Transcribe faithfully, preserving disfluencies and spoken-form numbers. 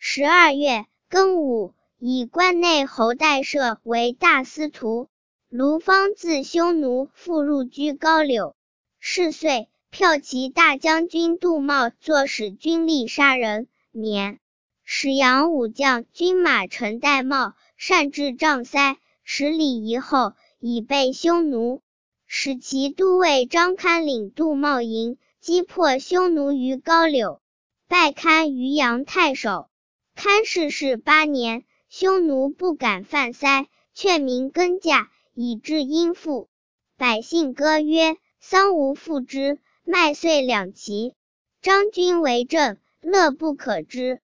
十二月，庚午，以关内侯代赦为大司徒。卢方自匈奴复入居高柳。是岁，骠骑大将军杜茂作使军吏杀人，免。使杨武将军马陈代茂擅至丈塞，十里夷后，以备匈奴。使其都尉张堪领杜茂营，击破匈奴于高柳，拜堪于阳太守。堪逝世八年，匈奴不敢犯塞，劝民耕稼，以致殷富。百姓歌曰：桑无复之，麦穗两齐。张君为政，乐不可支。